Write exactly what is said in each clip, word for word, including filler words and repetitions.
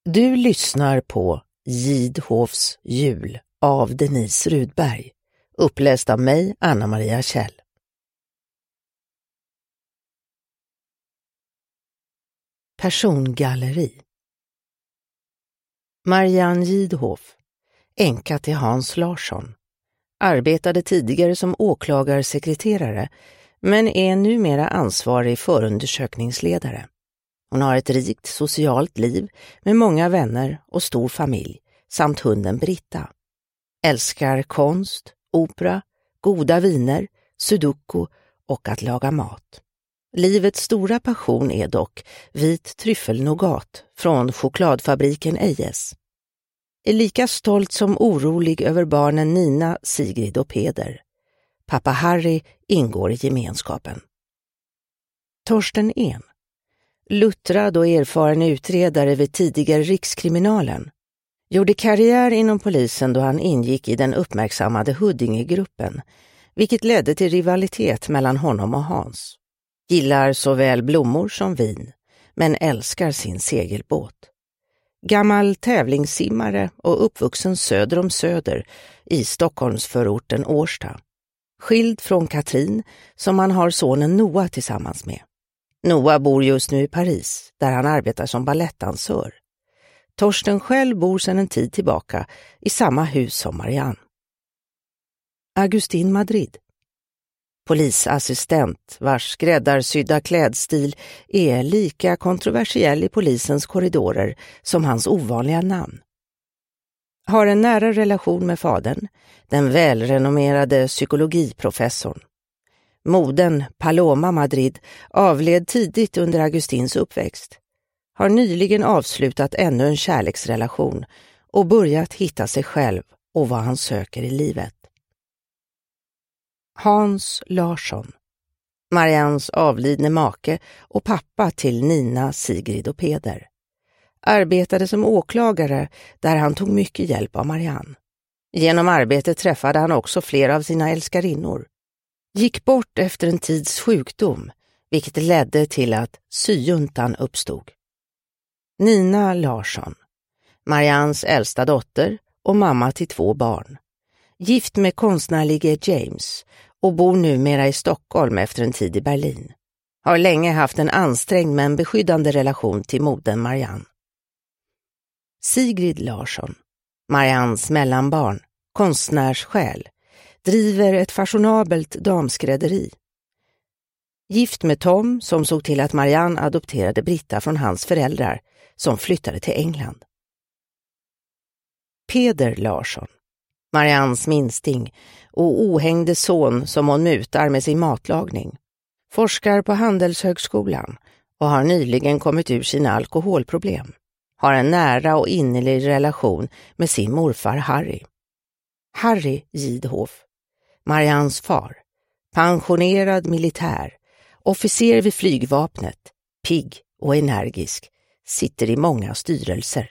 Du lyssnar på Gidhofs jul av Denise Rudberg, uppläst av mig, Anna-Maria Kjell. Persongalleri. Marianne Gidhof, änka till Hans Larsson, arbetade tidigare som åklagarsekreterare men är numera ansvarig förundersökningsledare. Hon har ett rikt socialt liv med många vänner och stor familj samt hunden Britta. Älskar konst, opera, goda viner, sudoku och att laga mat. Livets stora passion är dock vit tryffelnougat från chokladfabriken Ejes. Är lika stolt som orolig över barnen Nina, Sigrid och Peder. Pappa Harry ingår i gemenskapen. Torsten En, luttrad och erfaren utredare vid tidigare Rikskriminalen, gjorde karriär inom polisen då han ingick i den uppmärksammade Huddingegruppen, vilket ledde till rivalitet mellan honom och Hans. Gillar såväl blommor som vin, men älskar sin segelbåt. Gammal tävlingssimmare och uppvuxen söder om Söder i Stockholmsförorten Årsta. Skild från Katrin som han har sonen Noah tillsammans med. Noah bor just nu i Paris där han arbetar som ballettdansör. Torsten själv bor sedan en tid tillbaka i samma hus som Marianne. Agustin Madrid. Polisassistent vars skräddarsydda klädstil är lika kontroversiell i polisens korridorer som hans ovanliga namn. Har en nära relation med fadern, den välrenommerade psykologiprofessorn. Modern Paloma Madrid avled tidigt under Agustins uppväxt. Har nyligen avslutat ännu en kärleksrelation och börjat hitta sig själv och vad han söker i livet. Hans Larsson, Mariannes avlidne make och pappa till Nina, Sigrid och Peder. Arbetade som åklagare där han tog mycket hjälp av Marianne. Genom arbetet träffade han också flera av sina älskarinnor. Gick bort efter en tids sjukdom, vilket ledde till att syjuntan uppstod. Nina Larsson, Mariannes äldsta dotter och mamma till två barn. Gift med konstnärlige James och bor numera i Stockholm efter en tid i Berlin. Har länge haft en ansträngd men beskyddande relation till modern Marianne. Sigrid Larsson, Mariannes mellanbarn, konstnärssjäl, driver ett fashionabelt damskrädderi. Gift med Tom som såg till att Marianne adopterade Britta från hans föräldrar som flyttade till England. Peder Larsson, Mariannes minsting och ohängde son som hon mutar med sin matlagning. Forskar på Handelshögskolan och har nyligen kommit ur sina alkoholproblem. Har en nära och innerlig relation med sin morfar Harry. Harry Gidhof, Mariannes far, pensionerad militär, officer vid flygvapnet, pigg och energisk, sitter i många styrelser.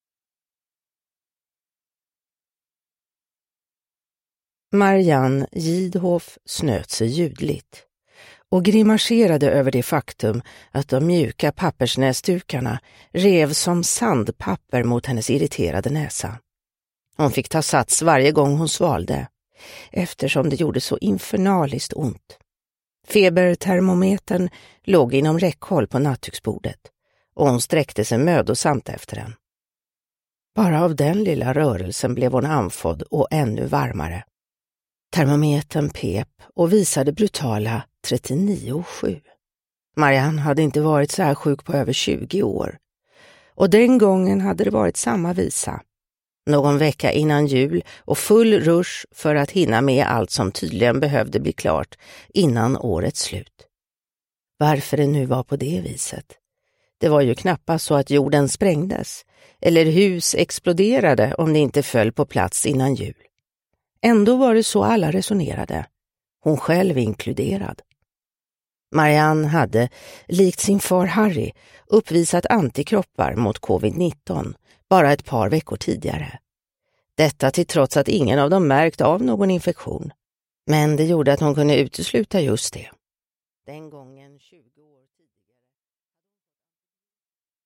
Marianne Gidhof snöt sig ljudligt och grimaserade över det faktum att de mjuka pappersnäsdukarna rev som sandpapper mot hennes irriterade näsa. Hon fick ta sats varje gång hon svalde, eftersom det gjorde så infernaliskt ont. Febertermometern låg inom räckhåll på nattduksbordet och hon sträckte sig mödosamt efter den. Bara av den lilla rörelsen blev hon andfådd och ännu varmare. Termometern pep och visade brutala trettionio komma sju. Marianne hade inte varit så här sjuk på över tjugo år. Och den gången hade det varit samma visa. Någon vecka innan jul och full rush för att hinna med allt som tydligen behövde bli klart innan årets slut. Varför det nu var på det viset? Det var ju knappast så att jorden sprängdes eller hus exploderade om det inte föll på plats innan jul. Ändå var det så alla resonerade, hon själv inkluderad. Marianne hade, likt sin far Harry, uppvisat antikroppar mot covid nitton bara ett par veckor tidigare. Detta till trots att ingen av dem märkt av någon infektion. Men det gjorde att hon kunde utesluta just det. Den gången tjugo